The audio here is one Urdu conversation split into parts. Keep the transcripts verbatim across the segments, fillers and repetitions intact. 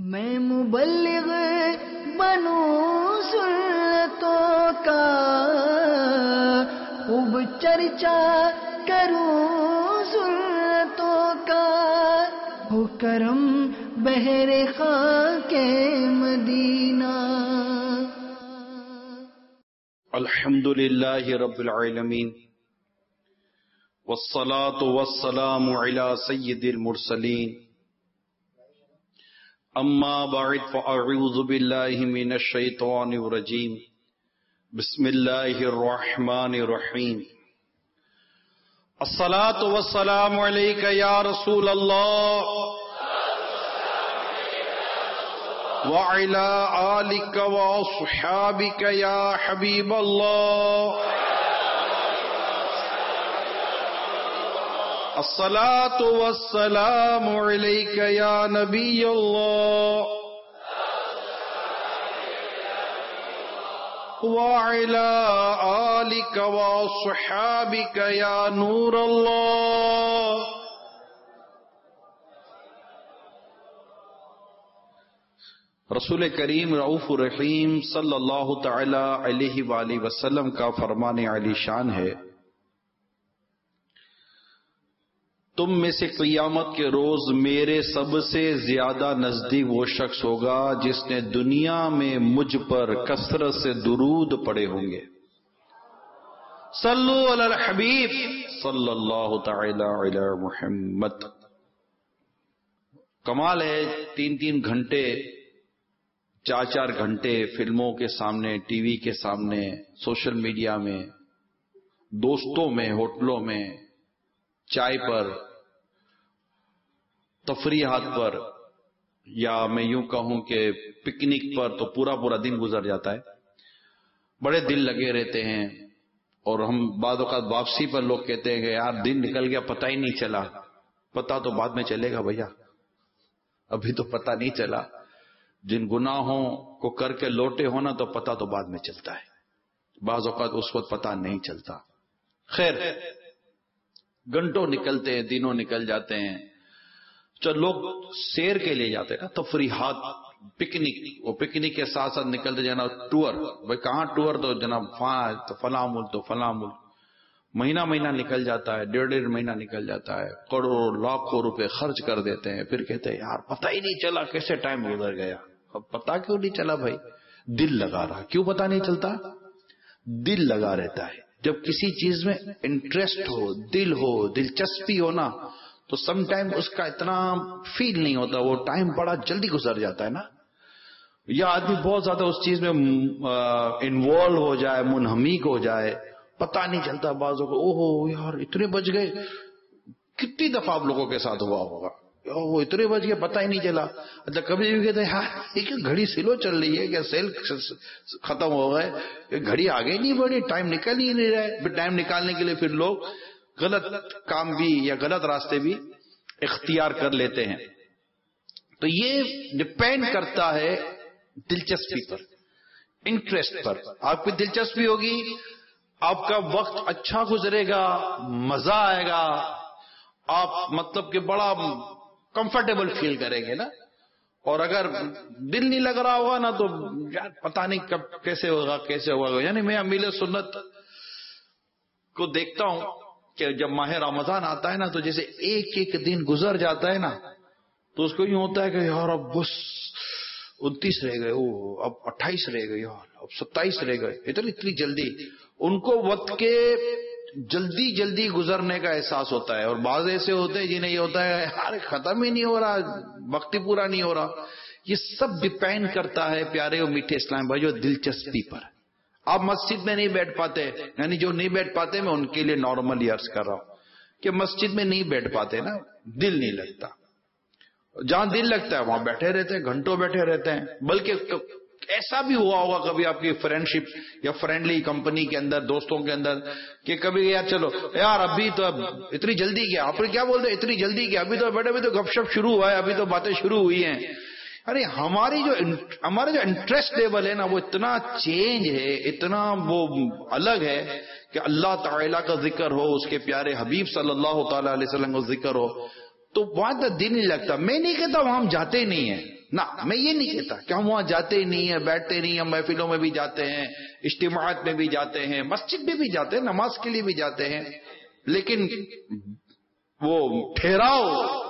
میں مبلغ بنوں سنتوں کا، خوب چرچا کروں سنتوں کا، ہو کرم بہر خاک مدینہ۔ الحمد للہ رب العالمین، والصلاة والسلام علی سید المرسلین، اما بعد فاعوذ باللہ من الشیطان الرجیم، بسم اللہ الرحمن الرحیم۔ الصلاة والسلام علیک یا رسول اللہ وعلی آلک واصحابک یا حبیب اللہ۔ الصلاة والسلام علیک یا نبی اللہ وعلی آلک وصحابک یا نور اللہ۔ رسول کریم رؤوف الرحیم صلی اللہ تعالی علیہ وآلہ وسلم کا فرمان علی شان ہے، تم میں سے قیامت کے روز میرے سب سے زیادہ نزدیک وہ شخص ہوگا جس نے دنیا میں مجھ پر کثرت سے درود پڑے ہوں گے۔ صلو علی الحبیب صلی اللہ تعالی علی محمد۔ کمال ہے، تین تین گھنٹے چار چار گھنٹے فلموں کے سامنے، ٹی وی کے سامنے، سوشل میڈیا میں، دوستوں میں، ہوٹلوں میں، چائے پر، تفریحات پر، یا میں یوں کہوں کہ پکنک پر تو پورا پورا دن گزر جاتا ہے۔ بڑے دل لگے رہتے ہیں، اور ہم بعض اوقات واپسی پر لوگ کہتے ہیں کہ یار دن نکل گیا پتہ ہی نہیں چلا۔ پتہ تو بعد میں چلے گا بھیا، ابھی تو پتہ نہیں چلا۔ جن گناہوں کو کر کے لوٹے ہونا تو پتہ تو بعد میں چلتا ہے، بعض اوقات اس وقت پتہ نہیں چلتا۔ خیر، گھنٹوں نکلتے ہیں، دنوں نکل جاتے ہیں، چل لوگ سیر کے لیے جاتے ہیں نا، تفریحات، پکنک، وہ پکنک کے ساتھ ساتھ نکلتے جناب ٹور، بھائی کہاں ٹور؟ تو جناب فاں تو فلاں ملک تو فلاں ملک، مہینہ مہینہ نکل جاتا ہے، ڈیڑھ ڈیڑھ مہینہ نکل جاتا ہے، کروڑوں لاکھوں روپے خرچ کر دیتے ہیں، پھر کہتے ہیں یار پتہ ہی نہیں چلا کیسے ٹائم گزر گیا۔ اب پتہ کیوں نہیں چلا بھائی؟ دل لگا رہا۔ کیوں پتہ نہیں چلتا؟ دل لگا رہتا ہے۔ جب کسی چیز میں انٹرسٹ ہو، دل ہو، دلچسپی ہو نا، تو سم ٹائم اس کا اتنا فیل نہیں ہوتا، وہ ٹائم بڑا جلدی گزر جاتا ہے نا۔ یا آدمی بہت زیادہ اس چیز میں انوالو ہو جائے، منہمک ہو جائے، پتہ نہیں چلتا بعضوں کو، اوہو یار اتنے بج گئے۔ کتنی دفعہ آپ لوگوں کے ساتھ ہوا ہوگا، وہ اتنے بج گئے پتہ ہی نہیں چلا۔ اچھا کبھی بھی کہتے ہیں یار یہ کیا گھڑی سلو چل رہی ہے، کیا سیل ختم ہو گئے، گھڑی آگے نہیں بڑھی، ٹائم نکل ہی نہیں رہا ہے۔ پھر ٹائم نکالنے کے لیے پھر لوگ غلط کام بھی یا غلط راستے بھی اختیار کر لیتے ہیں۔ تو یہ ڈپینڈ کرتا ہے دلچسپی پر، انٹرسٹ پر۔ آپ کی دلچسپی ہوگی، آپ کا وقت اچھا گزرے گا، مزہ آئے گا، آپ مطلب کہ بڑا کمفرٹیبل فیل کریں گے نا۔ اور اگر دل نہیں لگ رہا ہوگا نا تو یار پتہ نہیں کب کیسے ہوگا کیسے ہوگا۔ یعنی میں امیل سنت کو دیکھتا ہوں کہ جب ماہ رمضان آتا ہے نا تو جیسے ایک ایک دن گزر جاتا ہے نا تو اس کو یوں ہوتا ہے کہ یار اب بس انتیس رہ گئے، او اب اٹھائیس رہ گئے، یار اب ستائیس رہ گئے، اتنی اتنی جلدی۔ ان کو وقت کے جلدی جلدی گزرنے کا احساس ہوتا ہے، اور بعض ایسے ہوتے ہیں جنہیں یہ ہوتا ہے یار ختم ہی نہیں ہو رہا، وقت ہی پورا نہیں ہو رہا۔ یہ سب ڈپینڈ کرتا ہے پیارے اور میٹھے اسلام بھائی جو دلچسپی پر۔ آپ مسجد میں نہیں بیٹھ پاتے، یعنی جو نہیں بیٹھ پاتے میں ان کے لیے نارملی عرض کر رہا ہوں کہ مسجد میں نہیں بیٹھ پاتے نا، دل نہیں لگتا۔ جہاں دل لگتا ہے وہاں بیٹھے رہتے ہیں، گھنٹوں بیٹھے رہتے ہیں۔ بلکہ ایسا بھی ہوا ہوگا کبھی آپ کی فرینڈ شپ یا فرینڈلی کمپنی کے اندر، دوستوں کے اندر، کہ کبھی یار چلو یار ابھی تو اب اتنی جلدی کیا، آپ کیا بولتے ہیں اتنی جلدی کیا، ابھی تو بیٹھے ابھی تو گپ شپ شروع ہوا ہے، ابھی تو باتیں شروع ہوئی ہیں۔ ارے ہماری جو ہمارا جو انٹرسٹ لیول ہے نا وہ اتنا چینج ہے، اتنا وہ الگ ہے کہ اللہ تعالیٰ کا ذکر ہو، اس کے پیارے حبیب صلی اللہ تعالی علیہ وسلم کا ذکر ہو تو وہاں تو دل نہیں لگتا۔ میں نہیں کہتا وہاں ہم جاتے ہی نہیں ہیں، نہ میں یہ نہیں کہتا کہ ہم وہاں جاتے ہی نہیں ہیں، بیٹھتے نہیں، ہم محفلوں میں بھی جاتے ہیں، اجتماعات میں بھی جاتے ہیں، مسجد میں بھی جاتے ہیں، نماز کے لیے بھی جاتے ہیں، لیکن وہ ٹھہراؤ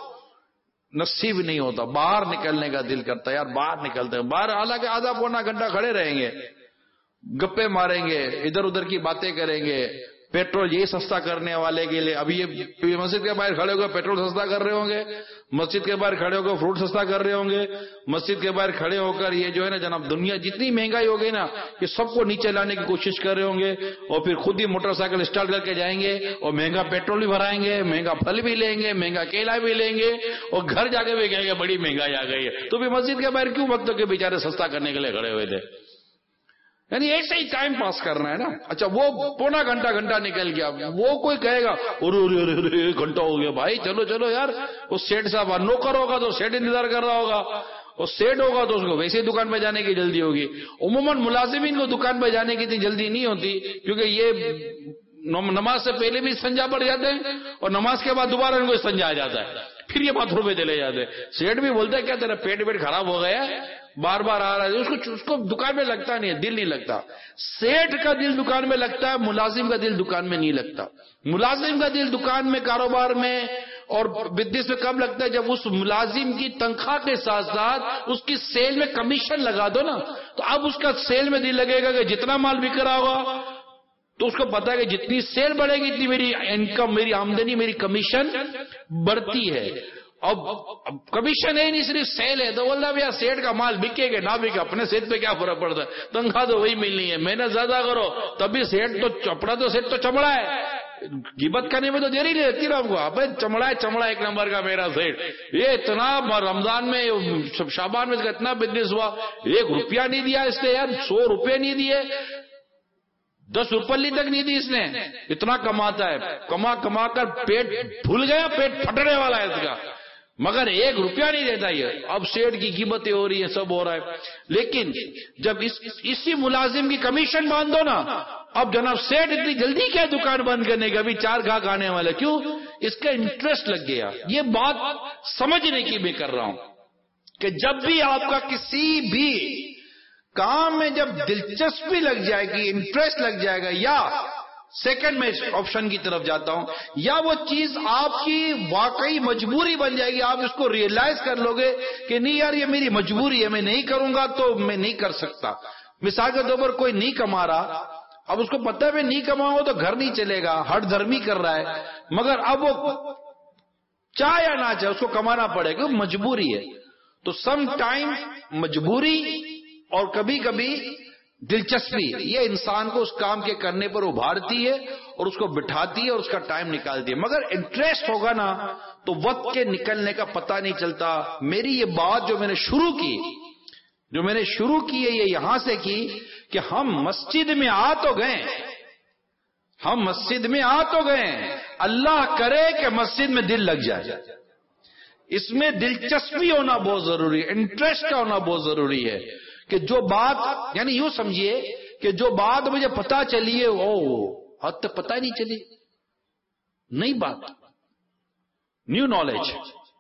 نصیب نہیں ہوتا. باہر نکلنے کا دل کرتا ہے، یار باہر نکلتے ہیں، باہر حالانکہ آدھا پونا گھنٹہ کھڑے رہیں گے، گپے ماریں گے، ادھر ادھر کی باتیں کریں گے، پیٹرول یہ سستا کرنے والے کے لیے. ابھی یہ مسجد کے باہر کھڑے ہو کے پیٹرول سستا کر رہے ہوں گے، مسجد کے باہر کھڑے ہو کر فروٹ سستا کر رہے ہوں گے، مسجد کے باہر کھڑے ہو کر یہ جو ہے نا جناب دنیا جتنی مہنگائی ہو گئی نا کہ سب کو نیچے لانے کی کوشش کر رہے ہوں گے، اور پھر خود ہی موٹر سائیکل اسٹارٹ کر کے جائیں گے اور مہنگا پیٹرول بھی بھرائیں گے، مہنگا پھل بھی لیں گے، مہنگا کیلا بھی لیں گے، اور گھر جا کے بھی کہیں گے بڑی مہنگائی آ گئی ہے. تو بھی مسجد کے باہر کیوں وقت کے بیچارے سستا کرنے کے لیے کھڑے ہوئے تھے؟ یعنی ایسے ہی ٹائم پاس کرنا ہے نا. اچھا وہ پونا گھنٹہ گھنٹہ نکل گیا، وہ کوئی کہے گا ارے ایک گھنٹہ ہو گیا، بھائی چلو چلو یار. وہ سیٹ صاحب نوکر ہوگا تو سیٹ انتظار کر رہا ہوگا، اور سیٹ ہوگا تو اس کو ویسے دکان پہ جانے کی جلدی ہوگی. عموماً ملازمین کو دکان پہ جانے کی اتنی جلدی نہیں ہوتی، کیونکہ یہ نماز سے پہلے بھی استنجا پڑ جاتے ہیں اور نماز کے بعد دوبارہ ان کو استنجا آ جاتا ہے، پھر یہ باتھ روم پہ چلے جاتے ہیں. سیٹ بھی بولتا ہے کیا تیرا پیٹ پیٹ خراب ہو گیا ہے، بار بار آ رہا ہے. اس کو اس کو دکان میں لگتا نہیں ہے، دل نہیں لگتا. سیٹ کا دل دکان میں لگتا ہے، ملازم کا دل دکان میں نہیں لگتا. ملازم کا دل دکان میں، کاروبار میں اور بزنس میں کب لگتا ہے؟ جب اس ملازم کی تنخواہ کے ساتھ ساتھ اس کی سیل میں کمیشن لگا دو نا، تو اب اس کا سیل میں دل لگے گا کہ جتنا مال بک رہا ہوگا تو اس کو پتا ہے کہ جتنی سیل بڑھے گی اتنی میری انکم، میری آمدنی، میری کمیشن بڑھتی ہے. اب کمیشن ہے نہیں، صرف سیل ہے. تو بول رہا بھیا سیٹ کا مال بکے گا نہ بکے اپنے سیٹ پہ کیا فرق پڑتا ہے، تنخواہ تو وہی ملنی ہے، محنت زیادہ کرو تبھی سیٹ تو چپڑا تو سیٹ تو چمڑا ہے. غیبت کرنے میں تو دیر ہی نہیں رہتی نا ہم کو. ابے چمڑا ہے، چمڑا ایک نمبر کا میرا سیٹ. یہ اتنا رمضان میں شعبان میں اتنا بزنس ہوا، ایک روپیہ نہیں دیا اس نے یار، سو روپے نہیں دیے، دس روپلی تک نہیں دی اس نے. اتنا کماتا ہے، کما کما کر پیٹ بھول گیا، پیٹ پھٹنے والا ہے اس کا، مگر ایک روپیہ نہیں دیتا. یہ اب سیٹ کی قیمتیں ہو رہی ہیں، سب ہو رہا ہے. لیکن جب اس اسی ملازم کی کمیشن باندھ دو نا، اب جناب سیٹ اتنی جلدی کیا دکان بند کرنے کا، ابھی چار گاہک آنے والے. کیوں؟ اس کا انٹرسٹ لگ گیا. یہ بات سمجھنے کی میں کر رہا ہوں کہ جب بھی آپ کا کسی بھی کام میں جب دلچسپی لگ جائے گی، انٹرسٹ لگ جائے گا، یا سیکنڈ میں آپشن کی طرف جاتا ہوں، یا وہ چیز آپ کی واقعی مجبوری بن جائے گی، آپ اس کو ریئلائز کر لو گے کہ نہیں یار یہ میری مجبوری ہے، میں نہیں کروں گا تو میں نہیں کر سکتا. مثال کے طور پر کوئی نہیں کما رہا، اب اس کو پتہ ہے میں نہیں کماؤں گا تو گھر نہیں چلے گا، ہٹ دھرمی کر رہا ہے، مگر اب وہ چاہے یا نہ چاہے اس کو کمانا پڑے گا، مجبوری ہے. تو سم ٹائم مجبوری اور کبھی کبھی دلچسپی یہ انسان کو اس کام کے کرنے پر ابھارتی ہے اور اس کو بٹھاتی ہے اور اس کا ٹائم نکالتی ہے. مگر انٹرسٹ ہوگا نا تو وقت کے نکلنے کا پتہ نہیں چلتا. میری یہ بات جو میں نے شروع کی جو میں نے شروع کی ہے یہ یہاں سے کی کہ ہم مسجد میں آ تو گئے ہم مسجد میں آ تو گئے اللہ کرے کہ مسجد میں دل لگ جائے. اس میں دلچسپی ہونا بہت ضروری ہے، انٹرسٹ کا ہونا بہت ضروری ہے. کہ جو بات یعنی یوں سمجھیے کہ جو بات مجھے پتا چلی ہے او حد تک پتہ ہی نہیں چلی، نئی بات، نیو نالج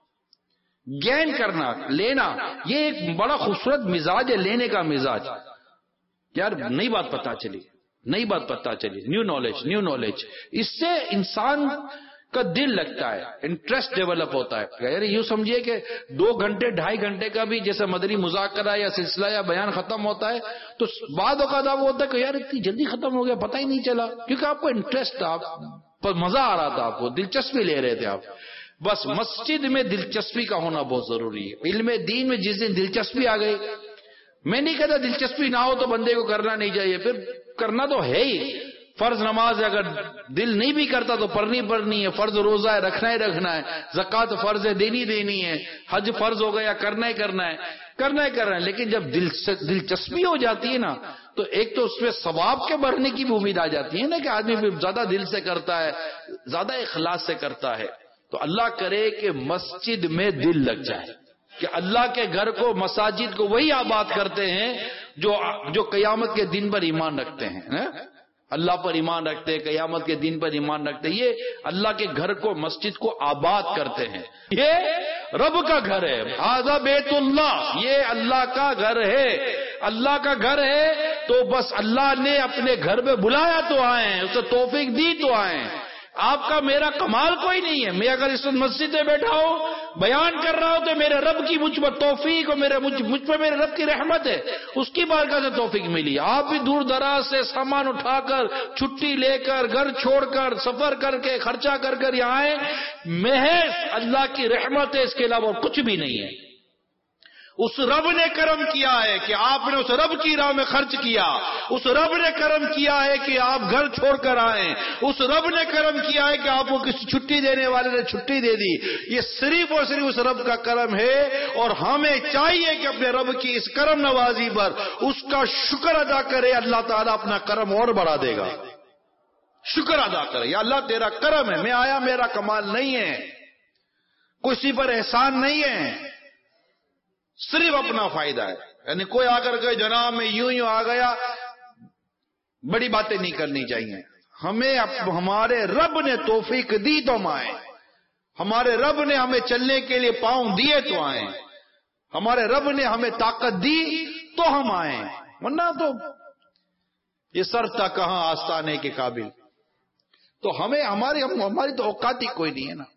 گین کرنا، لینا، یہ ایک بڑا خوبصورت مزاج ہے، لینے کا مزاج. یار نئی بات پتا چلی، نئی بات پتا چلی، نیو نالج نیو نالج اس سے انسان کا دل لگتا ہے، انٹرسٹ ڈیولپ ہوتا ہے. یعنی یوں سمجھیے کہ دو گھنٹے ڈھائی گھنٹے کا بھی جیسے مدنی مذاکرہ یا سلسلہ یا بیان ختم ہوتا ہے تو بعد اوقات وہ ہوتا ہے کہ یار اتنی جلدی ختم ہو گیا پتہ ہی نہیں چلا، کیونکہ آپ کو انٹرسٹ تھا، پر مزہ آ رہا تھا، آپ کو دلچسپی لے رہے تھے آپ. بس مسجد میں دلچسپی کا ہونا بہت ضروری ہے. علم دین میں جس دن دلچسپی آ گئی، میں نہیں کہتا دلچسپی نہ ہو تو بندے کو کرنا نہیں چاہیے، پھر کرنا تو ہے ہی. فرض نماز ہے، اگر دل نہیں بھی کرتا تو پڑھنی پڑھنی ہے. فرض روزہ ہے، رکھنا ہی رکھنا ہے. زکوٰۃ فرض ہے، دینی دینی ہے. حج فرض ہو گیا، کرنا ہی کرنا ہے کرنا ہی کرنا ہے. لیکن جب دل دلچسپی ہو جاتی ہے نا تو ایک تو اس میں ثواب کے بڑھنے کی بھی امید آ جاتی ہے نا کہ آدمی پھر زیادہ دل سے کرتا ہے، زیادہ اخلاص سے کرتا ہے. تو اللہ کرے کہ مسجد میں دل لگ جائے، کہ اللہ کے گھر کو، مساجد کو وہی آباد کرتے ہیں جو جو قیامت کے دن پر ایمان رکھتے ہیں. اللہ پر ایمان رکھتے ہیں، قیامت کے دن پر ایمان رکھتے ہیں، یہ اللہ کے گھر کو، مسجد کو آباد کرتے ہیں. یہ رب کا گھر ہے. ھذا بیت اللہ، یہ اللہ کا گھر ہے. اللہ کا گھر ہے تو بس اللہ نے اپنے گھر میں بلایا تو آئے ہیں، اسے توفیق دی تو آئے ہیں. آپ کا میرا کمال کوئی نہیں ہے. میں اگر اس مسجد میں بیٹھا ہوں بیان کر رہا ہوں تو میرے رب کی مجھ پر توفیق اور میرے مجھ, مجھ پر میرے رب کی رحمت ہے، اس کی بارگاہ سے توفیق ملی. آپ بھی دور دراز سے سامان اٹھا کر، چھٹی لے کر، گھر چھوڑ کر، سفر کر کے، خرچہ کر کر یہاں آئے، محض اللہ کی رحمت ہے، اس کے علاوہ کچھ بھی نہیں ہے. اس رب نے کرم کیا ہے کہ آپ نے اس رب کی راہ میں خرچ کیا. اس رب نے کرم کیا ہے کہ آپ گھر چھوڑ کر آئیں. اس رب نے کرم کیا ہے کہ آپ کو کسی چھٹی دینے والے نے چھٹی دے دی. یہ صرف اور صرف اس رب کا کرم ہے، اور ہمیں چاہیے کہ اپنے رب کی اس کرم نوازی پر اس کا شکر ادا کرے. اللہ تعالیٰ اپنا کرم اور بڑھا دے گا. شکر ادا کرے، یا اللہ تیرا کرم ہے، میں آیا میرا کمال نہیں ہے، کسی پر احسان نہیں ہے، صرف اپنا فائدہ ہے. یعنی کوئی آ کر کے جناب میں یوں یوں آ گیا، بڑی باتیں نہیں کرنی چاہیے. ہمیں ہمارے رب نے توفیق دی تو ہم آئے، ہمارے رب نے ہمیں چلنے کے لیے پاؤں دیے تو آئے، ہمارے رب نے ہمیں طاقت دی تو ہم آئے، ورنہ تو یہ سر تھا کہاں آستانے کے قابل. تو ہمیں ہماری ہماری تو اوقات ہی کوئی نہیں ہے نا.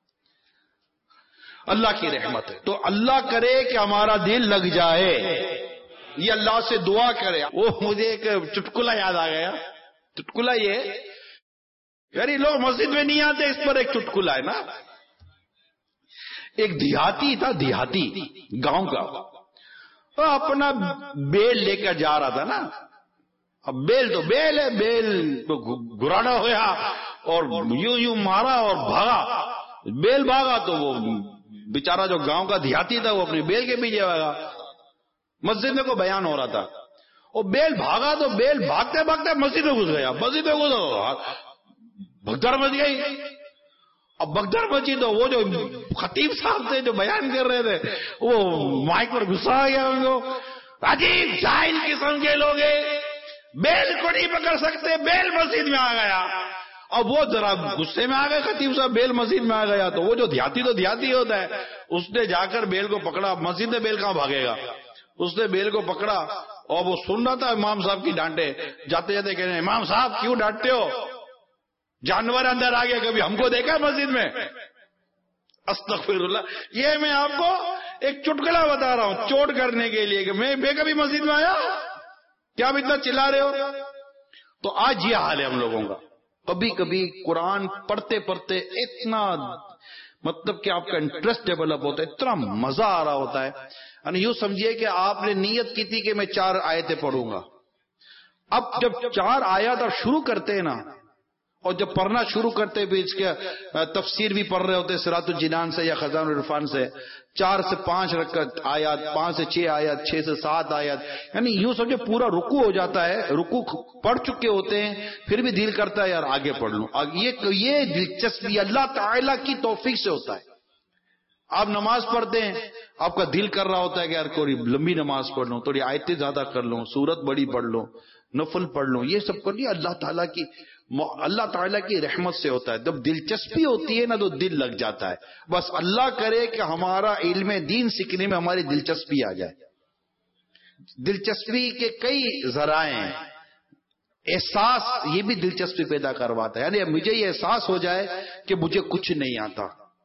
اللہ کی رحمت ہے تو اللہ کرے کہ ہمارا دل لگ جائے، یہ اللہ سے دعا کرے. وہ مجھے ایک چٹکلا یاد آ گیا. چٹکلا یہ یعنی لوگ مسجد میں نہیں آتے، اس پر ایک چٹکلا ہے نا. ایک دیہاتی تھا، دیہاتی گاؤں کا، وہ اپنا بیل لے کر جا رہا تھا نا. اب بیل تو بیل ہے، بیل تو گرانا ہوا اور یوں یوں مارا اور بھاگا. بیل بھاگا تو وہ بیچارہ جو گاؤں کا دیہاتی تھا وہ اپنی بیل کے پیچھے بھاگا. مسجد میں کوئی بیان ہو رہا تھا، اور بیل بھاگا تو بیل بھاگتے بھاگتے مسجد میں گھس گیا. مسجد میں گھس بھگدڑ مچ گئی. اب بھگدڑ مچی تو وہ جو خطیب صاحب تھے جو بیان کر رہے تھے وہ مائک پر غصہ آ گیا ان کو. عجیب جاہل قسم کے لوگ بیل کو نہیں پکڑ سکتے، بیل مسجد میں آ گیا. اب وہ ذرا غصے میں آ گئے خطیب صاحب، بیل مسجد میں آ گیا. تو وہ جو دیہاتی تو دیہاتی ہوتا ہے، اس نے جا کر بیل کو پکڑا. مسجد میں بیل کہاں بھاگے گا. اس نے بیل کو پکڑا اور وہ سن رہا تھا امام صاحب کی ڈانٹے. جاتے جاتے کہہ رہے ہیں امام صاحب کیوں ڈانٹتے ہو، جانور اندر آ گیا، کبھی ہم کو دیکھا مسجد میں. استغفر اللہ. یہ میں آپ کو ایک چٹکلا بتا رہا ہوں چوٹ کرنے کے لیے کہ میں بے کبھی مسجد میں آیا، کیا آپ اتنا چلا رہے ہو. تو آج یہ حال ہے ہم لوگوں کا. کبھی کبھی قرآن پڑھتے پڑھتے اتنا مطلب کہ آپ کا انٹرسٹ ڈیولپ ہوتا ہے، اتنا مزہ آ رہا ہوتا ہے. یعنی یوں سمجھیے کہ آپ نے نیت کی تھی کہ میں چار آیتیں پڑھوں گا. اب جب چار آیات آپ شروع کرتے ہیں نا، اور جب پڑھنا شروع کرتے بھی اس کے تفسیر بھی پڑھ رہے ہوتے صراط الجنان سے یا خزان العرفان سے، چار سے پانچ رکعت آیات، پانچ سے چھ آیات، چھ سے سات آیات، یعنی یوں سمجھے پورا رکوع ہو جاتا ہے. رکوع پڑھ چکے ہوتے ہیں پھر بھی دل کرتا ہے یار آگے پڑھ لوں. یہ یہ دلچسپی اللہ تعالیٰ کی توفیق سے ہوتا ہے. آپ نماز پڑھتے ہیں، آپ کا دل کر رہا ہوتا ہے کہ یار کوئی لمبی نماز پڑھ لوں، تھوڑی آیتیں زیادہ کر لوں، سورت بڑی پڑھ لوں، نفل پڑھ لوں. یہ سب کر لیا اللہ تعالیٰ کی اللہ تعالیٰ کی رحمت سے ہوتا ہے. جب دلچسپی ہوتی ہے نا تو دل لگ جاتا ہے. بس اللہ کرے کہ ہمارا علم دین سیکھنے میں ہماری دلچسپی آ جائے. دلچسپی کے کئی ذرائع ہیں. احساس یہ بھی دلچسپی پیدا کرواتا ہے. یعنی مجھے یہ احساس ہو جائے کہ مجھے کچھ نہیں آتا،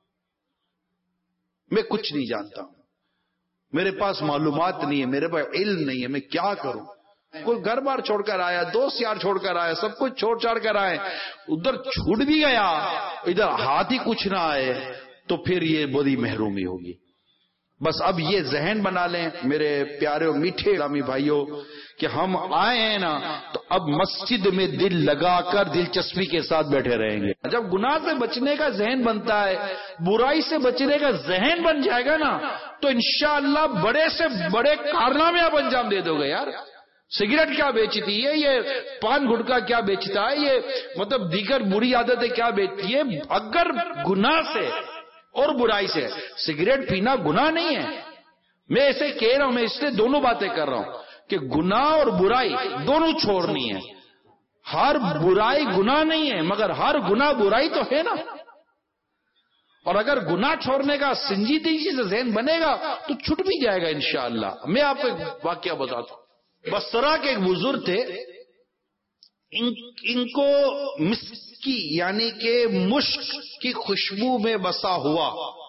میں کچھ نہیں جانتا ہوں، میرے پاس معلومات نہیں ہے، میرے پاس علم نہیں ہے، میں کیا کروں. کوئی گھر بار چھوڑ کر آیا، دوست یار چھوڑ کر آیا، سب کچھ چھوڑ چھاڑ کر آئے، ادھر چھوٹ بھی گیا، ادھر ہاتھ ہی کچھ نہ آئے، تو پھر یہ بڑی محرومی ہوگی. بس اب یہ ذہن بنا لیں میرے پیارے اور میٹھے اسلامی بھائیوں کہ ہم آئے ہیں نا تو اب مسجد میں دل لگا کر دلچسپی کے ساتھ بیٹھے رہیں گے. جب گناہ سے بچنے کا ذہن بنتا ہے، برائی سے بچنے کا ذہن بن جائے گا نا، تو انشاءاللہ بڑے سے بڑے کارنامے آپ انجام دے دو گے. یار سگریٹ کیا بیچتی ہے، یہ پان گٹکا کیا بیچتا ہے، یہ مطلب دیگر بری عادتیں کیا بیچتی ہے. اگر گناہ سے اور برائی سے، سگریٹ پینا گناہ نہیں ہے، میں ایسے کہہ رہا ہوں، میں اس لیے دونوں باتیں کر رہا ہوں کہ گناہ اور برائی دونوں چھوڑنی ہے. ہر برائی گناہ نہیں ہے، مگر ہر گناہ برائی تو ہے نا. اور اگر گناہ چھوڑنے کا سنجیدگی سے ذہن بنے گا تو چھٹ بھی جائے گا انشاءاللہ. میں آپ کو ایک واقعہ بتاتا ہوں. بصرہ کے ایک بزرگ تھے، ان, ان کو مسکی یعنی کہ مشک کی خوشبو میں بسا ہوا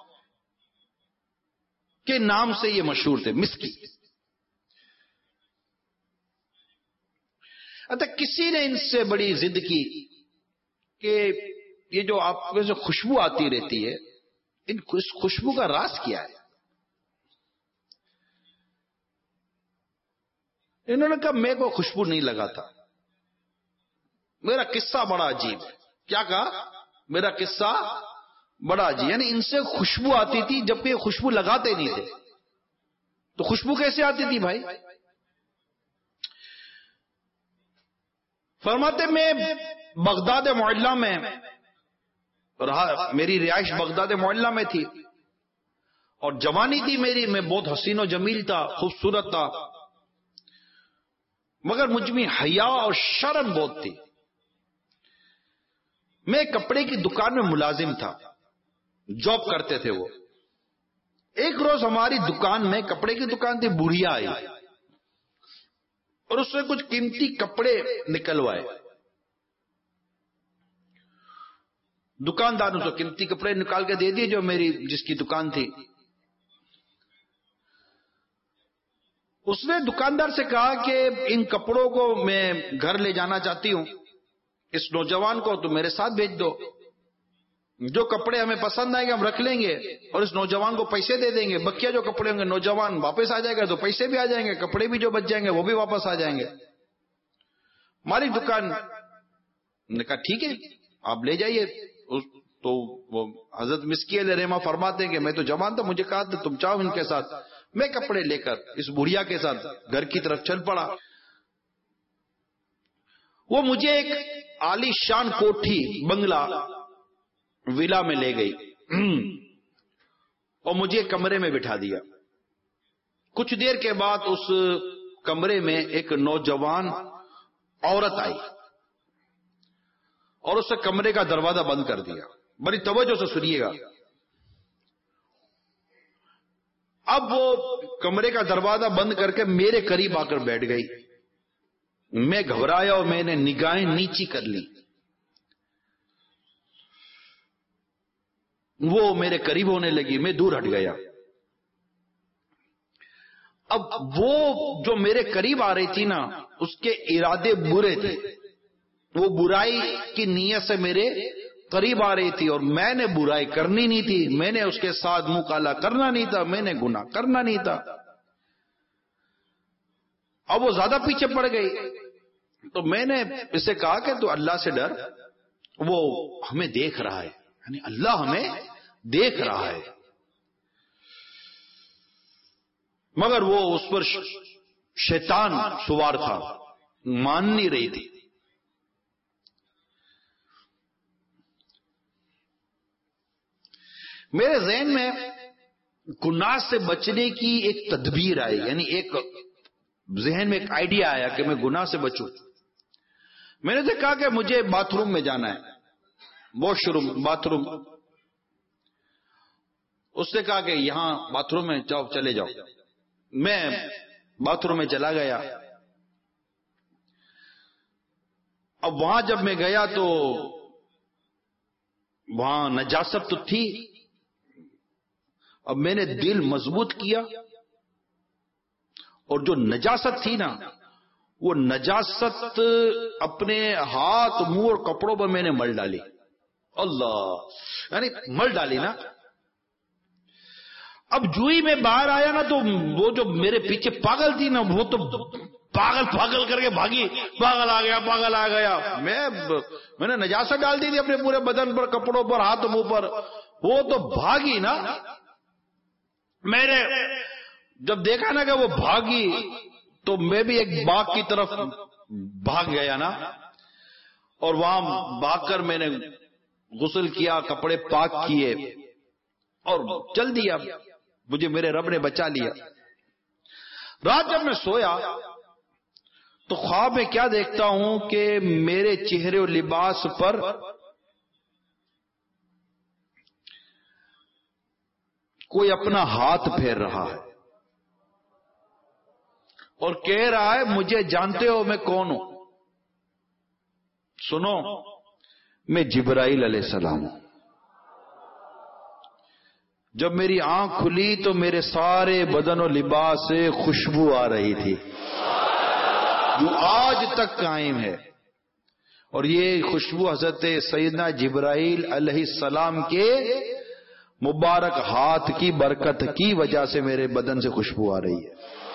کے نام سے یہ مشہور تھے، مسکی. اچھا، کسی نے ان سے بڑی ضد کی کہ یہ جو آپ کو جو خوشبو آتی رہتی ہے، ان اس خوشبو کا راز کیا ہے؟ انہوں نے کہا میں کو خوشبو نہیں لگاتا، میرا قصہ بڑا عجیب ہے. کیا کہا؟ میرا قصہ بڑا عجیب. یعنی ان سے خوشبو آتی تھی جبکہ یہ خوشبو لگاتے نہیں تھے. تو خوشبو کیسے آتی تھی بھائی؟ فرماتے میں بغداد معلّہ میں رہا، میری رہائش بغداد معلّہ میں تھی، اور جوانی تھی میری، میں بہت حسین و جمیل تھا، خوبصورت تھا، مگر مجھ میں حیا اور شرم بہت تھی. میں کپڑے کی دکان میں ملازم تھا، جاب کرتے تھے وہ. ایک روز ہماری دکان میں، کپڑے کی دکان تھی، بڑھیا آئی اور اس نے کچھ قیمتی کپڑے نکلوائے. دکاندار نے تو قیمتی کپڑے نکال کے دے دیے جو میری جس کی دکان تھی. اس نے دکاندار سے کہا کہ ان کپڑوں کو میں گھر لے جانا چاہتی ہوں، اس نوجوان کو تو میرے ساتھ بھیج دو، جو کپڑے ہمیں پسند آئیں گے ہم رکھ لیں گے اور اس نوجوان کو پیسے دے دیں گے. بقیہ جو کپڑے ہوں گے نوجوان واپس آ جائے گا تو پیسے بھی آ جائیں گے، کپڑے بھی جو بچ جائیں گے وہ بھی واپس آ جائیں گے. ہماری دکان نے کہا ٹھیک ہے آپ لے جائیے. تو وہ حضرت مسکی علیہ رحمہ فرماتے ہیں کہ میں تو جوان تھا، مجھے کہا تھا تم چاہو ان کے ساتھ. میں کپڑے لے کر اس بڑھیا کے ساتھ گھر کی طرف چل پڑا. وہ مجھے ایک عالی شان کوٹھی، بنگلہ، ویلا میں لے گئی اور مجھے کمرے میں بٹھا دیا. کچھ دیر کے بعد اس کمرے میں ایک نوجوان عورت آئی اور اس نے کمرے کا دروازہ بند کر دیا. بڑی توجہ سے سنیے گا. اب وہ کمرے کا دروازہ بند کر کے میرے قریب آ کر بیٹھ گئی. میں گھبرایا اور میں نے نگاہیں نیچی کر لی. وہ میرے قریب ہونے لگی، میں دور ہٹ گیا. اب وہ جو میرے قریب آ رہی تھی نا، اس کے ارادے برے تھے. وہ برائی کی نیت سے میرے قریب آ رہی تھی اور میں نے برائی کرنی نہیں تھی، میں نے اس کے ساتھ منہ کالا کرنا نہیں تھا، میں نے گناہ کرنا نہیں تھا. اب وہ زیادہ پیچھے پڑ گئی تو میں نے اسے کہا کہ تو اللہ سے ڈر، وہ ہمیں دیکھ رہا ہے، یعنی اللہ ہمیں دیکھ رہا ہے. مگر وہ اس پر شیطان سوار تھا، مان نہیں رہی تھی. میرے ذہن میں گناہ سے بچنے کی ایک تدبیر آئی، یعنی ایک ذہن میں ایک آئیڈیا آیا کہ میں گناہ سے بچوں. میں نے کہا کہ مجھے باتھ روم میں جانا ہے، واش روم، باتھ روم. اس نے کہا کہ یہاں باتھ روم میں جاؤ، چلے جاؤ. میں باتھ روم میں چلا گیا. اب وہاں جب میں گیا تو وہاں نجاست تو تھی. اب میں نے دل مضبوط کیا اور جو نجاست تھی نا، وہ نجاست اپنے ہاتھ، منہ اور کپڑوں پر میں نے مل ڈالی. اللہ، یعنی مل ڈالی نا. اب جو ہی میں باہر آیا نا تو وہ جو میرے پیچھے پاگل تھی نا، وہ تو پاگل پاگل کر کے بھاگی، پاگل آ گیا، پاگل آ گیا. میں میں نے نجاست ڈال دی تھی اپنے پورے بدن پر، کپڑوں پر، ہاتھ منہ پر. وہ تو بھاگی نا. میں نے جب دیکھا نا کہ وہ بھاگی تو میں بھی ایک باغ کی طرف بھاگ گیا نا. اور وہاں بھاگ کر میں نے غسل کیا، کپڑے پاک کیے اور چل دیا. مجھے میرے رب نے بچا لیا. رات جب میں سویا تو خواب میں کیا دیکھتا ہوں کہ میرے چہرے و لباس پر کوئی اپنا ہاتھ پھیر رہا ہے اور کہہ رہا ہے مجھے جانتے ہو میں کون ہوں؟ سنو، میں جبرائیل علیہ السلام ہوں۔ جب میری آنکھ کھلی تو میرے سارے بدن و لباس سے خوشبو آ رہی تھی جو آج تک قائم ہے، اور یہ خوشبو حضرت سیدنا جبرائیل علیہ السلام کے مبارک ہاتھ کی برکت کی وجہ سے میرے بدن سے خوشبو آ رہی ہے۔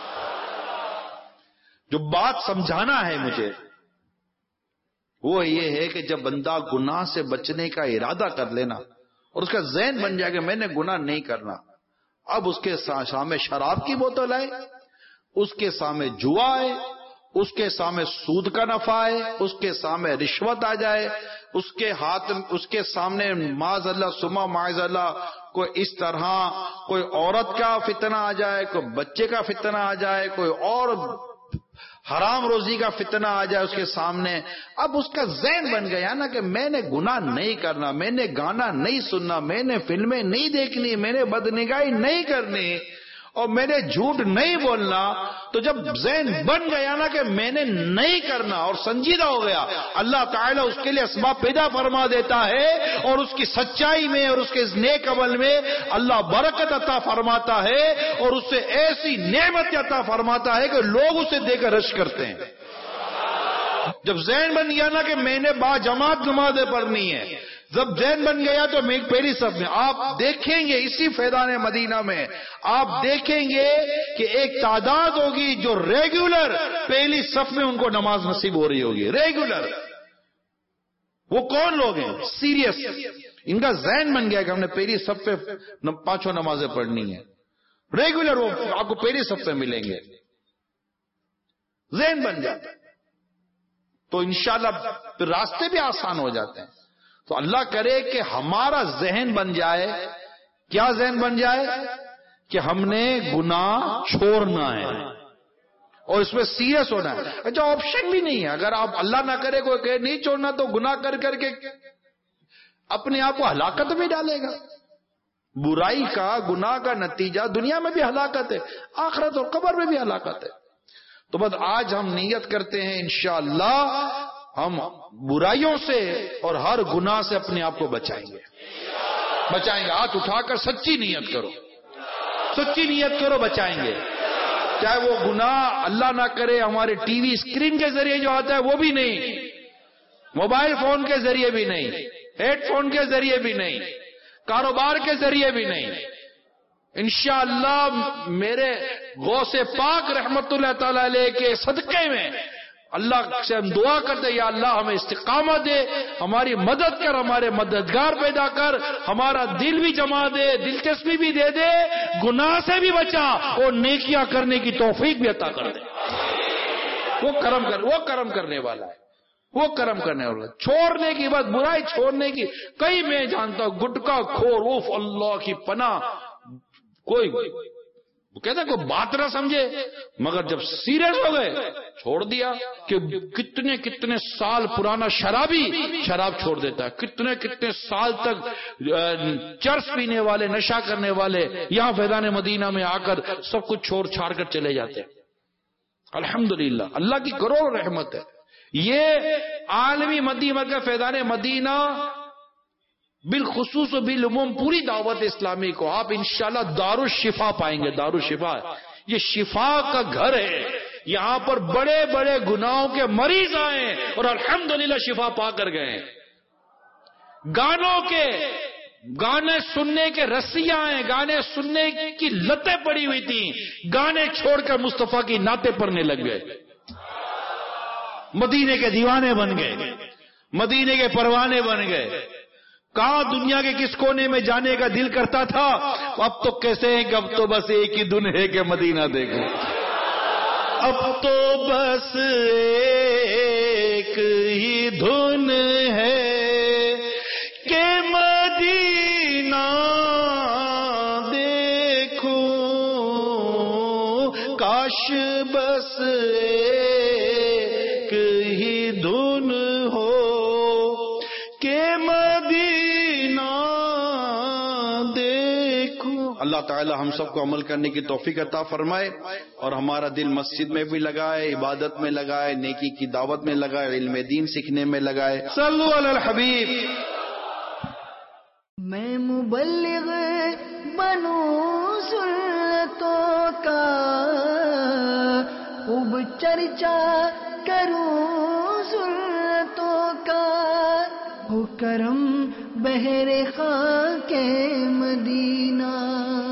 جو بات سمجھانا ہے مجھے وہ یہ ہے کہ جب بندہ گناہ سے بچنے کا ارادہ کر لینا اور اس کا ذہن بن جائے کہ میں نے گناہ نہیں کرنا، اب اس کے سامنے شراب کی بوتل آئے، اس کے سامنے جوا آئے، اس کے سامنے سود کا نفع آئے، اس کے سامنے رشوت آ جائے، اس کے ہاتھ اس کے سامنے معاذ اللہ سما معاذ اللہ کوئی اس طرح کوئی عورت کا فتنہ آ جائے، کوئی بچے کا فتنہ آ جائے، کوئی اور حرام روزی کا فتنہ آ جائے اس کے سامنے، اب اس کا ذہن بن گیا نا کہ میں نے گناہ نہیں کرنا، میں نے گانا نہیں سننا، میں نے فلمیں نہیں دیکھنی، میں نے بدنگاہی نہیں کرنی، اور میں نے جھوٹ نہیں بولنا۔ تو جب ذہن بن گیا نا کہ میں نے نہیں کرنا اور سنجیدہ ہو گیا، اللہ تعالیٰ اس کے لیے اسباب پیدا فرما دیتا ہے، اور اس کی سچائی میں اور اس کے نیک عمل میں اللہ برکت عطا فرماتا ہے، اور اس سے ایسی نعمت عطا فرماتا ہے کہ لوگ اسے دے کر رش کرتے ہیں۔ جب ذہن بن گیا نا کہ میں نے با جماعت نمازیں پڑھنی ہے، جب ذہن بن گیا تو میں پہلی صف میں، آپ دیکھیں گے اسی فیضان مدینہ میں آپ دیکھیں گے کہ ایک تعداد ہوگی جو ریگولر پہلی صف میں ان کو نماز نصیب ہو رہی ہوگی، ریگولر۔ وہ کون لوگ ہیں؟ سیریس، ان کا ذہن بن گیا کہ ہم نے پہلی صف پہ پانچوں نمازیں پڑھنی ہیں، ریگولر وہ آپ کو پہلی صف پہ ملیں گے، ذہن بن جاتا ہے تو انشاءاللہ پھر راستے بھی آسان ہو جاتے ہیں۔ تو اللہ کرے کہ ہمارا ذہن بن جائے، کیا ذہن بن جائے کہ ہم نے گناہ چھوڑنا ہے اور اس میں سیریس ہونا ہے۔ اچھا آپشن بھی نہیں ہے، اگر آپ اللہ نہ کرے کوئی کہ نہیں چھوڑنا تو گناہ کر کر کے اپنے آپ کو ہلاکت میں ڈالے گا۔ برائی کا گناہ کا نتیجہ دنیا میں بھی ہلاکت ہے، آخرت اور قبر میں بھی ہلاکت ہے۔ تو بس آج ہم نیت کرتے ہیں انشاءاللہ ہم برائیوں سے اور ہر گناہ سے اپنے آپ کو بچائیں گے بچائیں گے ہاتھ اٹھا کر سچی نیت کرو، سچی نیت کرو، بچائیں گے۔ چاہے وہ گناہ اللہ نہ کرے ہمارے ٹی وی اسکرین کے ذریعے جو آتا ہے وہ بھی نہیں، موبائل فون کے ذریعے بھی نہیں، ہیڈ فون کے ذریعے بھی نہیں، کاروبار کے ذریعے بھی نہیں۔ انشاءاللہ میرے غوث پاک رحمت اللہ تعالی علیہ کے صدقے میں اللہ سے ہم دعا کرتے یا اللہ ہمیں استقامت دے، ہماری مدد کر، ہمارے مددگار پیدا کر، ہمارا دل بھی جما دے، دلچسپی بھی دے دے، گناہ سے بھی بچا اور نیکیاں کرنے کی توفیق بھی عطا کر دے۔ وہ کرم کر وہ کرم کرنے والا ہے، وہ کرم کرنے والا ہے۔ چھوڑنے کی بات، برائی چھوڑنے کی، کئی میں جانتا ہوں گٹکا کھور، اوف اللہ کی پناہ، کوئی وہ کہتا ہے کوئی بات نہ سمجھے، مگر جب سیریس ہو گئے چھوڑ دیا۔ کہ کتنے کتنے سال پرانا شرابی شراب چھوڑ دیتا ہے، کتنے کتنے سال تک چرس پینے والے، نشہ کرنے والے یہاں فیضان مدینہ میں آ کر سب کچھ چھوڑ چھاڑ کر چلے جاتے ہیں۔ الحمدللہ اللہ کی کروڑ رحمت ہے۔ یہ عالمی مدی مرکز فیضان مدینہ بالخصوص و بالعموم پوری دعوت اسلامی کو آپ انشاءاللہ دارالشفا پائیں گے۔ دارالشفا یہ شفا کا گھر ہے، یہاں پر بڑے بڑے گناہوں کے مریض آئے اور الحمدللہ شفا پا کر گئے۔ گانوں کے گانے سننے کے رسیاں ہیں، گانے سننے کی لتیں پڑی ہوئی تھیں، گانے چھوڑ کر مصطفیٰ کی نعتیں پڑھنے لگ گئے، مدینے کے دیوانے بن گئے، مدینے کے پروانے بن گئے۔ کہاں دنیا کے کس کونے میں جانے کا دل کرتا تھا، اب تو کیسے ہیں کہ اب تو بس ایک ہی دن ہے کہ مدینہ دیکھو، اب تو بس ایک ہی دھن ہے کہ مدینہ دیکھوں، کاش بس ایک ہی دھن ہو کہ مدینہ دیکھو. اللہ تعالی ہم سب کو عمل کرنے کی توفیق عطا فرمائے اور ہمارا دل مسجد میں بھی لگائے، عبادت میں لگائے، نیکی کی دعوت میں لگائے، علم دین سیکھنے میں لگائے. صلو علی الحبیب. میں مبلغ بنوں سنتوں کا، خوب چرچا کروں سنتوں کا، ہو کرم بہر خاک مدینہ.